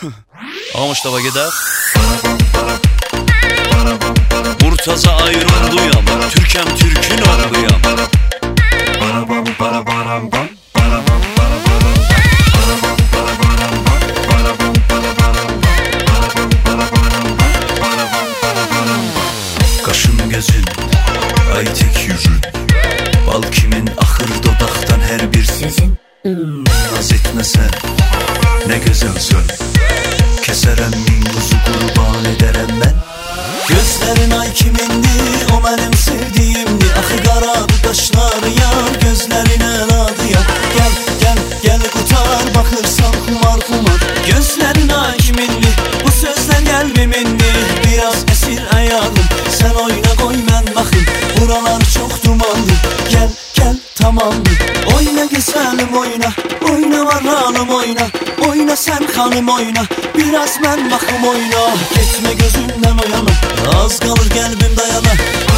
Amıştaba gider. Murtaza ayrıldıyam, Türkem Türk'ün oğluyam. Kaşın gözün, ay tek yüzün, bal kimin ahır dodaktan her bir sizin. Naz etmesen ne güzelsin, keserem min kuzu kurban ederem ben. Gözlerin ay kimindi, o benim sevdiğimdi. Ahı karadı kaşları yar, gözlerine ladı ya. Gel gel gel kutar, bakırsan kumar kumar. Gözlerin ay kimindi, bu sözler kalbimindi. Biraz esir ayağım, sen oyna koy ben bakayım. Buralar çok dumanlı, gel gel tamamdır. Oyna güzelim oyna, oyna var hanım oyna. Oyna sen hanım oyna, biraz ben bakım oyna. Geçme gözümden o yana, az kalır kalbim dayana.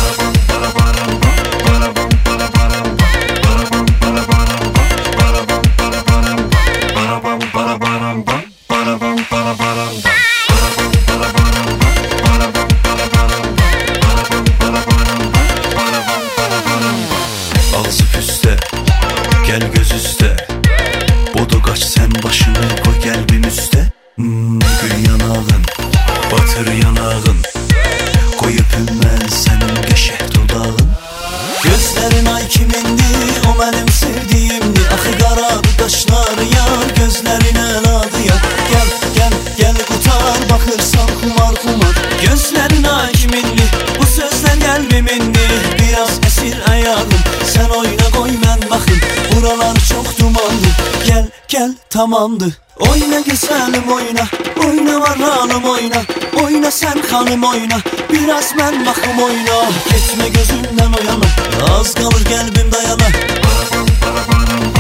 Ağzı püste, gel göz üste. Bodu kaç sen başını koy kalbim üste. Gül yanağın, batır yanağın, koy öpüm ben senin geçeh dudağın. Gözlerin ay kimindi, o benim sevdiğimdi. Ahı karadı kaşları yar, gözlerine ladı ya. Gel gel gel kutar, bakırsan kumar kumar. Gözlerin ay kimindi, bu sözler kalbimindi. Biraz esir ayağım, sen oyna koy ben bakayım. Buralar çok dumanlı, gel gel tamamdır. Oyna güzelim oyna, oyna var hanım oyna. Oyna sen hanım oyna, biraz ben bakım oyna. Geçme gözümden o yana, az kalır kalbim dayana.